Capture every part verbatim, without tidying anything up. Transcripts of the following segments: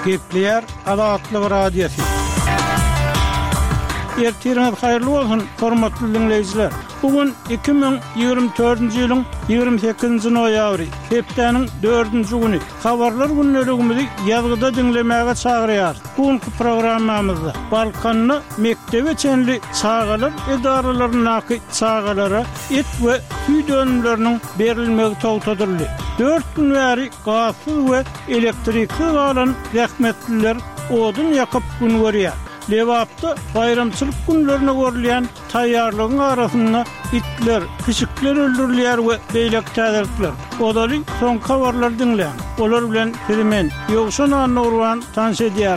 Gepleyer Azatlyk Radiosu. Ertiriniz hayırlı olsun, hormatly dinleyijiler. Bugün iki bin ýygrimi dördünji ýylyň ýygrimi sekizinji noýabry, hepdeniň dördünji güni. Habarlar günneligimizi ýazgyda dinlemäge çagyrýar. Bugünkü programmamyzda Balkanyny mektebe çenli çağalar edaralarynaky çağalara et we süý dönümleriniň berilmegi togtadyldy. dört gün bäri gasyz we elektrikli galan rahmetliler odun ýakyp gün görýär. Lewapda bayramçylyk günlerine görülen taýýarlygyň arasynda itler, pişikler öldürilýär we beýlek täzelikler. Odaly soň habarlar dinleýän. Olar bilen Firmen ýogşan anurwan tanş edýär.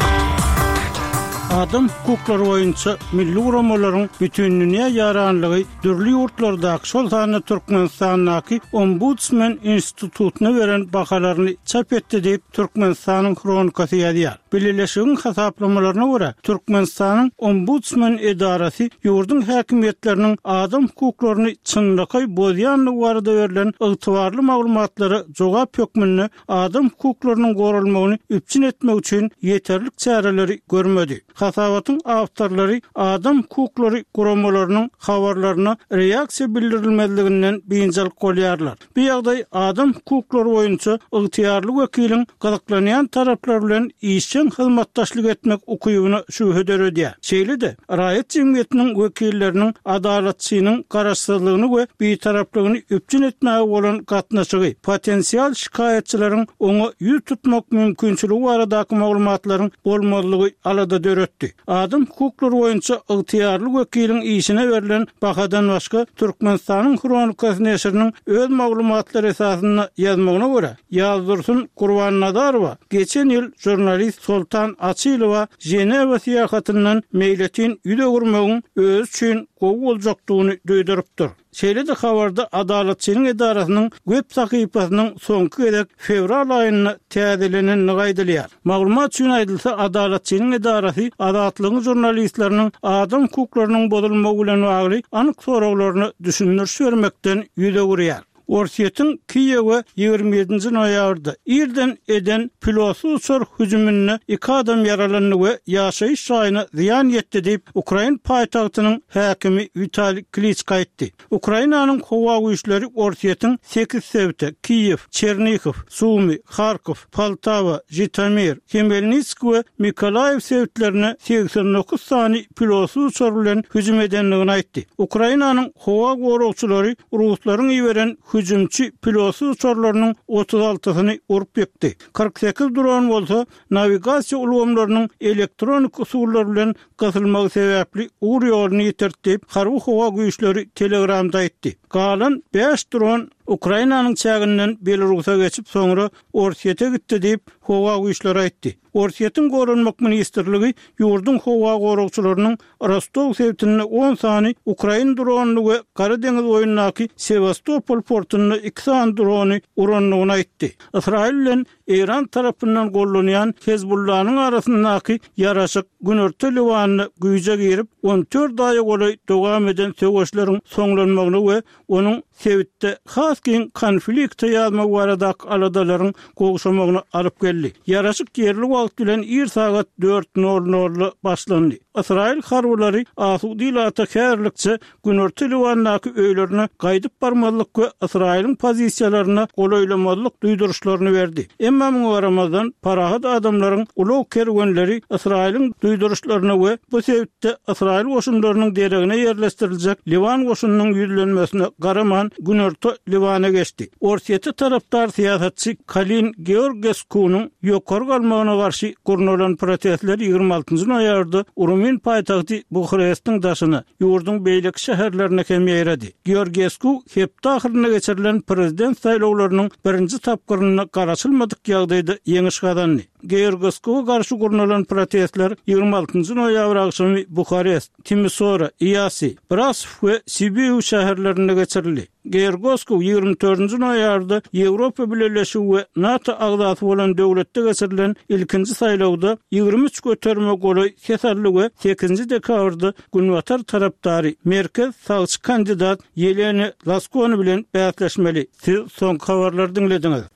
Adam hukuklary boýunça milli uramalaryň bütünlüğine yaranlygy dürli ýurtlarda şol sany Türkmenistanyň Ombudsman institutyna beren bahalaryny çap etdi diýip Türkmenistanyň kronikasy ýazýar. Birleşigiň hasaplamalarına göre Türkmenistanyň Ombudsman edarasy ýurdun häkimetleriniň adam hukuklaryny çynlyky bozýanlygy barada berilen ygtybarly maglumatlary jogap hökmüni adam hukuklarynyň gorulmagyny üpçün etmek üçin ýeterlik çäreleri görmedi. Hasabatyň awtorlary adam hukuklary guramalarynyň habarlaryna reaksiýa bildirilmezliginden beýinçilik golýarlar. Bu ýagdaý adam hukuklary boýunça ygtyýarly wekiliň gazaklanýan taraplar bilen işçiň hyzmatdaşlyk etmek ukybyny şuhud edýär. Şeýle-de raýat jemgyýetiniň wekilleriniň adalatçynyň garaşsyzlygyny we beýtaraplygyny üpçün etmäge bolan gatnaşygy, potensial şikaýetçileriň oňa ýüz tutmak mümkinçiligi baradaky maglumatlaryň bolmalygy alada döretdi. Adam hukuklary boýunça ygtyýarly wekiliň işine berilen bahadan başga Türkmenistanyň kronikasy neşriniň öz maglumatlary esasyna ýazmagyna görä Ýazdursun Gurbannadarowa geçen ýyl jurnalist Sultan Açylowa Jenewa syýahatyndan meýletin ýüze gurmagyň öz üçin gowy boljakdygyny duýdurypdyr. Şeýle-de habarda adalatçynyň edarasynyň web sahypasynyň soňky gedek fevral aýyna täzelenen gaýdylýar. Maglumat üçin aýdylsa, adalatçynyň edarasy adatlygyň jurnalistleriniň adam hukuklarynyň bozulmagy bilen bagly anyk soraklaryny düşündürüş bermekden ýüze gurýar. Orsiýetiň Kiýewe ýygrimi ýedinji noýabrda irden eden pilotsy uçur hüjümine iki adam yaralandy we ýaşaýyş şaýyna ziýan ýetdi diýip Ukraina paýtagtynyň häkimi Vitali Klitschko aýtdy. Ukrainanyň howa güýçleri Orsiýetiň sekiz sewte Kiýew, Çernihiv, Sumy, Harkov, Poltawa, Jitomir, Khmelnytski we Mykolaýew sewtlerine seksen dokuz sany pilotsy uçur bilen hüjüm edenligini aýtdy. Ukrainanyň howa gorugçylary ruslaryň ýiberen hüjümçi pilotsy uçurlarynyň otuz altysyny urup ýekdi. kırk sekiz dron bolsa navigasiýa ulgamlarynyň elektronik usullar bilen gasylmagy sebäpli ugur ýoluny ýetirtip harby howa güýçleri Telegramda aýtdy. Galan beş dron Ukrainanyň çäginden Belarusa geçip soňra Orsiýete gitdi diýip howa güýçleri aýtdy. Orsiýetiň gorunmak ministrligi ýurdun howa gorugçylarynyň Rostov sewtine on sany Ukraina drony we Gara deňiz boýundaky Sevastopol portuny iki sany drony uranlygyny aýtdy. Israil bilen İran tarapyndan gollanýan Hezbullahnyň arasyndaky ýaraşyk günörtü Liwanyny güýje girip on dört aýa goly dowam eden söwüşleriň soňlanmagyny we onuň Sewitde haskin konflikte ýazma baradaky aladalaryň gogşamagyny alyp geldi. Ýaraşyk yerli wagt bilen bir saat dört nol nol başlandy. Israil harwlary Asudy ilata kärlikçe günörtü Liwanyny öýlerini gaýdyp barmalyk we Israiliň pozisiýalaryna golaýlamalyk duýduruşlaryny berdi. Emma muňa Ramazan parahat adamlaryň ulug kerwenleri Israiliň duýduruşlaryna we bu sebäpde Israil goşunlarynyň deregine ýerleşdiriljek Liwan goşunynyň ýüzlenmesine garaman günörtü Liwanya geçdi. Orsiýete tarapdar siýasatçy Kalin Georgeskunyň ýokary galmagyna garşy gurnulan protestler ýygrimi altynjy noýabrda Urumin paýtagty Buxarestň daşyny ýurdun beýlek şäherlerine kemýärdi. Georgesku hepde ahyryna geçirilen prezident saýlawlarynyň birinji tapgyryny garaşylmadyk ýagdaýda ýeňiş gazandy. Georgeskuga garşy gurnulan protestler ýygrimi altynjy noýabr akşamy Buxarest, Timisoara, Iyasi, Brasov we Sibiu şäherlerine geçirildi. Georgesku ýygrimi dördünji noýabrda Ýewropa Birleşigi we NATO agdaty bolan döwletde geçirilen ilkinji saýlawda ýygrimi üç göterme goly kesarly we sekizinji dekabrda Günwatar tarapdary merkez sagçy kandidat Yelena Laskony bilen bäsleşmeli. Siz soň habarlary dinlediňiz.